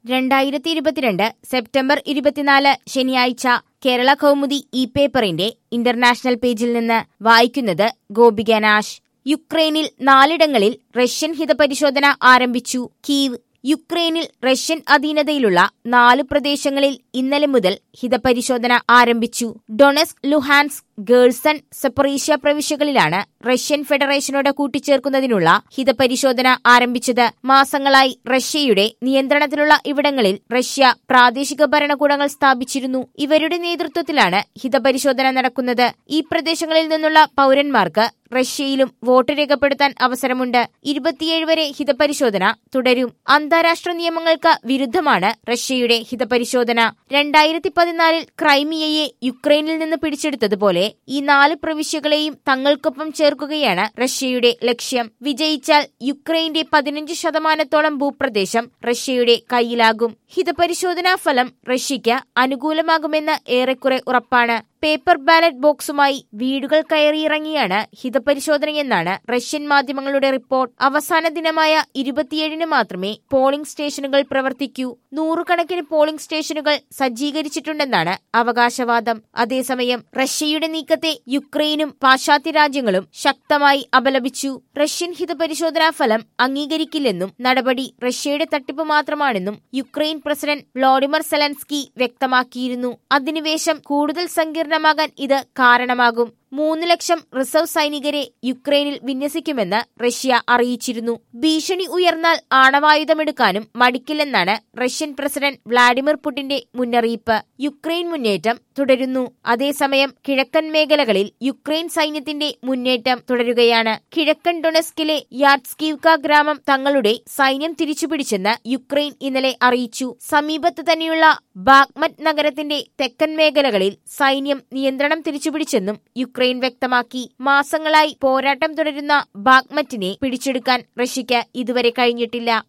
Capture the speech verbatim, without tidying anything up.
രണ്ടായിരത്തി ഇരുപത്തിരണ്ട് സെപ്റ്റംബർ ഇരുപത്തിനാല് ശനിയാഴ്ച കേരള കൗമുദി ഇ പേപ്പറിന്റെ ഇന്റർനാഷണൽ പേജിൽ നിന്ന് വായിക്കുന്നത് ഗോപിക നാശ്. യുക്രൈനിൽ നാലിടങ്ങളിൽ റഷ്യൻ ഹിതപരിശോധന ആരംഭിച്ചു. കീവ്. യുക്രൈനിൽ റഷ്യൻ അധീനതയിലുള്ള നാല് പ്രദേശങ്ങളിൽ ഇന്നലെ മുതൽ ഹിതപരിശോധന ആരംഭിച്ചു. ഡൊണസ്ക്, ലുഹാൻസ്ക്, ഗേഴ്സൺ, സപ്പറീഷ്യ പ്രവിശ്യകളിലാണ് റഷ്യൻ ഫെഡറേഷനോട് കൂട്ടിച്ചേർക്കുന്നതിനുള്ള ഹിതപരിശോധന ആരംഭിച്ചത്. മാസങ്ങളായി റഷ്യയുടെ നിയന്ത്രണത്തിലുള്ള ഇവിടങ്ങളിൽ റഷ്യ പ്രാദേശിക ഭരണകൂടങ്ങൾ സ്ഥാപിച്ചിരുന്നു. ഇവരുടെ നേതൃത്വത്തിലാണ് ഹിതപരിശോധന നടക്കുന്നത്. ഈ പ്രദേശങ്ങളിൽ നിന്നുള്ള പൗരന്മാർക്ക് റഷ്യയിലും വോട്ട് രേഖപ്പെടുത്താൻ അവസരമുണ്ട്. ഇരുപത്തിയേഴ് വരെ ഹിതപരിശോധന തുടരും. അന്താരാഷ്ട്ര നിയമങ്ങൾക്ക് വിരുദ്ധമാണ് റഷ്യയുടെ ഹിതപരിശോധന. രണ്ടായിരത്തി പതിനാലിൽ ക്രൈമിയയെ യുക്രൈനിൽ നിന്ന് പിടിച്ചെടുത്തതുപോലെ ഈ നാല് പ്രവിശ്യകളെയും തങ്ങൾക്കൊപ്പം ചേർക്കുകയാണ് റഷ്യയുടെ ലക്ഷ്യം. വിജയിച്ചാൽ യുക്രൈന്റെ പതിനഞ്ച് ശതമാനത്തോളം ഭൂപ്രദേശം റഷ്യയുടെ കയ്യിലാകും. ഹിതപരിശോധനാ ഫലം റഷ്യയ്ക്ക് അനുകൂലമാകുമെന്ന് ഏറെക്കുറെ ഉറപ്പാണ്. പേപ്പർ ബാലറ്റ് ബോക്സുമായി വീടുകൾ കയറിയിറങ്ങിയാണ് ഹിതപരിശോധനയെന്നാണ് റഷ്യൻ മാധ്യമങ്ങളുടെ റിപ്പോർട്ട്. അവസാന ദിനമായ ഇരുപത്തിയേഴിന് മാത്രമേ പോളിംഗ് സ്റ്റേഷനുകൾ പ്രവർത്തിക്കൂ. നൂറുകണക്കിന് പോളിംഗ് സ്റ്റേഷനുകൾ സജ്ജീകരിച്ചിട്ടുണ്ടെന്നാണ് അവകാശവാദം. അതേസമയം റഷ്യയുടെ നീക്കത്തെ യുക്രൈനും പാശ്ചാത്യ രാജ്യങ്ങളും ശക്തമായി അപലപിച്ചു. റഷ്യൻ ഹിതപരിശോധനാ ഫലം അംഗീകരിക്കില്ലെന്നും നടപടി റഷ്യയുടെ തട്ടിപ്പ് മാത്രമാണെന്നും യുക്രൈൻ പ്രസിഡന്റ് വ്ളോഡിമർ സെലൻസ്കി വ്യക്തമാക്കിയിരുന്നു. അധിനിവേശം കൂടുതൽ സങ്കീർണമാകാൻ ഇത് കാരണമാകും. മൂന്ന് ലക്ഷം റിസർവ് സൈനികരെ യുക്രൈനിൽ വിന്യസിക്കുമെന്ന് റഷ്യ അറിയിച്ചിരുന്നു. ഭീഷണി ഉയർന്നാൽ ആണവായുധമെടുക്കാനും മടിക്കില്ലെന്നാണ് റഷ്യൻ പ്രസിഡന്റ് വ്ളാഡിമിർ പുടിന്റെ മുന്നറിയിപ്പ്. യുക്രൈൻ മുന്നേറ്റം തുടരുന്നു. അതേസമയം കിഴക്കൻ മേഖലകളിൽ യുക്രൈൻ സൈന്യത്തിന്റെ മുന്നേറ്റം തുടരുകയാണ്. കിഴക്കൻ ഡൊണസ്കിലെ യാറ്റ്സ്കീവ്ക ഗ്രാമം തങ്ങളുടെ സൈന്യം തിരിച്ചുപിടിച്ചെന്ന് യുക്രൈൻ ഇന്നലെ അറിയിച്ചു. സമീപത്ത് തന്നെയുള്ള ബാഗ്മറ്റ് നഗരത്തിന്റെ തെക്കൻ മേഖലകളിൽ സൈന്യം നിയന്ത്രണം തിരിച്ചുപിടിച്ചെന്നും യുക്രൈൻ വ്യക്തമാക്കി. മാസങ്ങളായി പോരാട്ടം തുടരുന്ന ബാഗ്മറ്റിനെ പിടിച്ചെടുക്കാൻ റഷ്യയ്ക്ക് ഇതുവരെ കഴിഞ്ഞിട്ടില്ല.